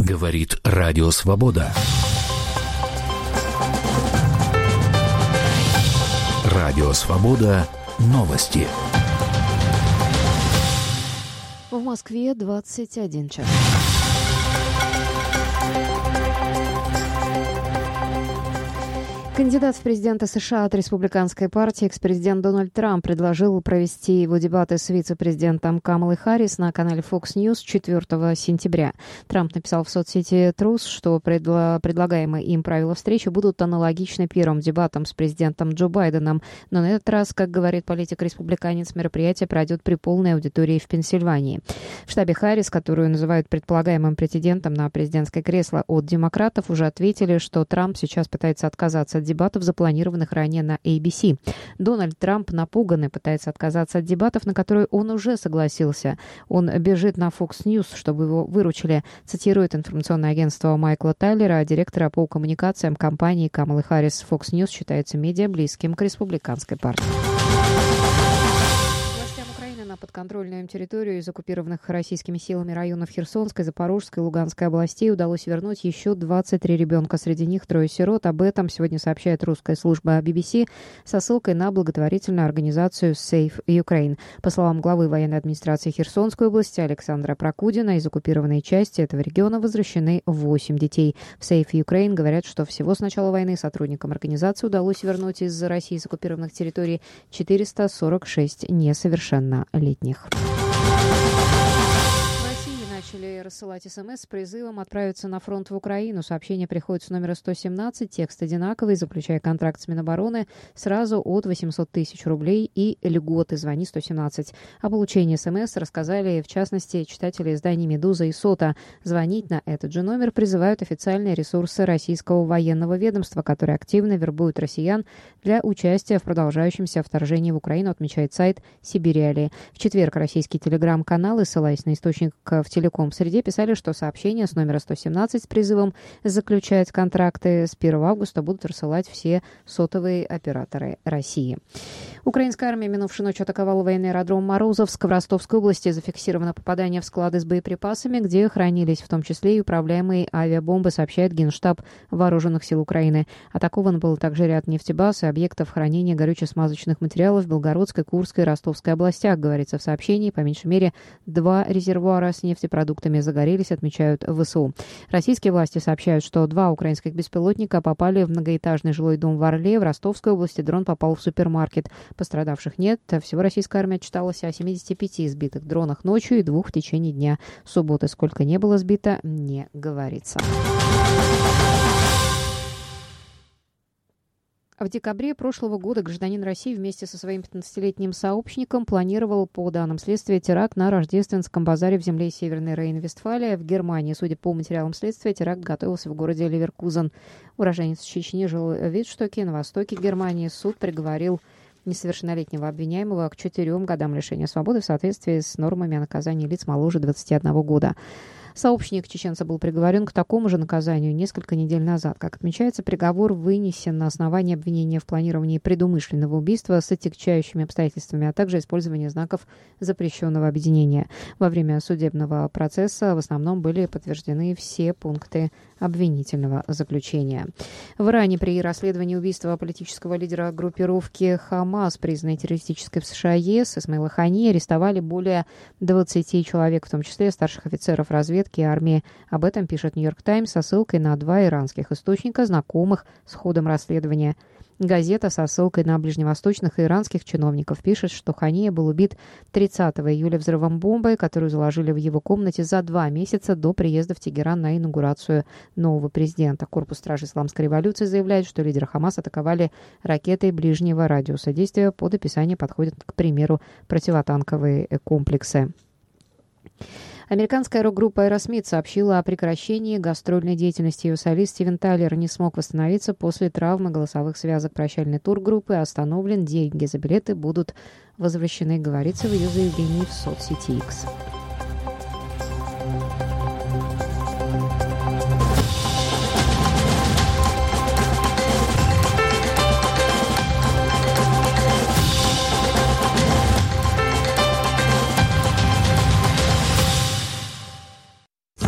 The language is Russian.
Говорит Радио Свобода. Радио Свобода. Новости. В Москве 21 час. Кандидат в президенты США от республиканской партии, экс-президент Дональд Трамп, предложил провести его дебаты с вице-президентом Камалой Харрис на канале Fox News 4 сентября. Трамп написал в соцсети Truth, что предлагаемые им правила встречи будут аналогичны первым дебатам с президентом Джо Байденом. Но на этот раз, как говорит политик-республиканец, мероприятие пройдет при полной аудитории в Пенсильвании. В штабе Харрис, которую называют предполагаемым претендентом на президентское кресло от демократов, уже ответили, что Трамп сейчас пытается отказаться от дебатов, запланированных ранее на ABC. Дональд Трамп напуган и пытается отказаться от дебатов, на которые он уже согласился. Он бежит на Fox News, чтобы его выручили, цитирует информационное агентство Майкла Тайлера, директора по коммуникациям компании Камалы Харрис. Fox News считается медиа близким к республиканской партии. На подконтрольную им территорию из оккупированных российскими силами районов Херсонской, Запорожской и Луганской областей удалось вернуть еще 23 ребенка. Среди них 3 сирот. Об этом сегодня сообщает русская служба BBC со ссылкой на благотворительную организацию Save Ukraine. По словам главы военной администрации Херсонской области Александра Прокудина, из оккупированной части этого региона возвращены 8 детей. В Save Ukraine говорят, что всего с начала войны сотрудникам организации удалось вернуть из России с оккупированных территорий 446 несовершеннолетних. Начали рассылать СМС с призывом отправиться на фронт в Украину. Сообщение приходит с номера 117, текст одинаковый, заключая контракт с Минобороны сразу от 800 тысяч рублей и льготы. Звони 117. О получении СМС рассказали, в частности, читатели изданий «Медуза» и «Сота». Звонить на этот же номер призывают официальные ресурсы российского военного ведомства, которые активно вербуют россиян для участия в продолжающемся вторжении в Украину, отмечает сайт «Сибириали». В четверг российские телеграм-каналы, ссылаясь на источник в телеком-среде, писали, что сообщения с номера 117 с призывом заключать контракты с 1 августа будут рассылать все сотовые операторы России. Украинская армия минувшей ночью атаковала военный аэродром Морозовск в Ростовской области. Зафиксировано попадание в склады с боеприпасами, где хранились в том числе и управляемые авиабомбы, сообщает Генштаб Вооруженных сил Украины. Атакован был также ряд нефтебаз и объектов хранения горюче-смазочных материалов в Белгородской, Курской и Ростовской областях, говорится в сообщении. По меньшей мере 2 резервуара с нефтепродуктами загорелись, отмечают ВСУ. Российские власти сообщают, что 2 украинских беспилотника попали в многоэтажный жилой дом в Орле. В Ростовской области дрон попал в супермаркет. Пострадавших нет. Всего российская армия отчиталась о 75 сбитых дронах ночью и 2 в течение дня. Субботы сколько не было сбито, не говорится. В декабре прошлого года гражданин России вместе со своим 15-летним сообщником планировал, по данным следствия, теракт на Рождественском базаре в земле Северной Рейн-Вестфалия в Германии. Судя по материалам следствия, теракт готовился в городе Ливеркузен. Уроженец Чечни жил в Витштоке, на востоке Германии. Суд приговорил несовершеннолетнего обвиняемого к 4 годам лишения свободы в соответствии с нормами о наказании лиц моложе 21 года. Сообщник чеченца был приговорен к такому же наказанию несколько недель назад. Как отмечается, приговор вынесен на основании обвинения в планировании предумышленного убийства с отягчающими обстоятельствами, а также использования знаков запрещенного объединения. Во время судебного процесса в основном были подтверждены все пункты обвинительного заключения. В Иране при расследовании убийства политического лидера группировки «Хамас», признанной террористической в США и ЕС, Исмаила Хани, арестовали более 20 человек, в том числе старших офицеров разведки и армии. Об этом пишет «Нью-Йорк Таймс» со ссылкой на 2 иранских источника, знакомых с ходом расследования. Газета со ссылкой на ближневосточных и иранских чиновников пишет, что Хания был убит 30 июля взрывом бомбы, которую заложили в его комнате за 2 месяца до приезда в Тегеран на инаугурацию нового президента. Корпус стражи исламской революции заявляет, что лидера Хамас атаковали ракетой ближнего радиуса действия. Под описание подходят, к примеру, противотанковые комплексы. Американская рок-группа Aerosmith сообщила о прекращении гастрольной деятельности. Ее солист Стивен Тайлер не смог восстановиться после травмы голосовых связок. Прощальный тур группы остановлен. Деньги за билеты будут возвращены, говорится в ее заявлении в соцсети X.